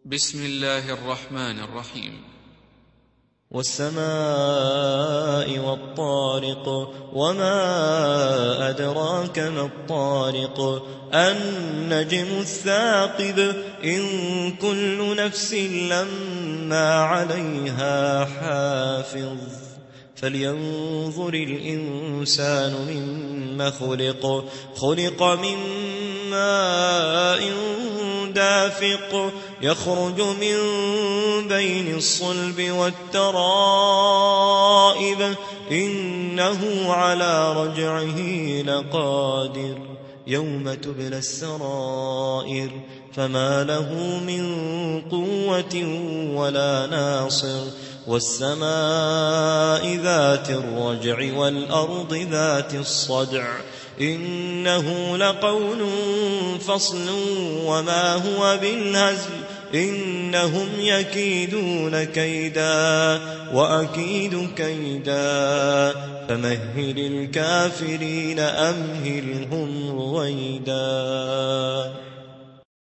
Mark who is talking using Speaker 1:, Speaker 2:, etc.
Speaker 1: بسم الله الرحمن الرحيم.
Speaker 2: والسماء والطارق وما أدراك ما الطارق النجم الثاقب إن كل نفس لما عليها حافظ فلينظر الإنسان مما خلق من ماء دافق يخرج من بين الصلب والترائب إنه على رجعه لقادر يوم تبلى السرائر فما له من قوة ولا ناصر والسماء ذات الرجع والأرض ذات الصدع إنه لقول فصل وما هو بالهزل إنهم يكيدون كيدا وأكيد كيدا فمهل الكافرين أمهلهم رويدا.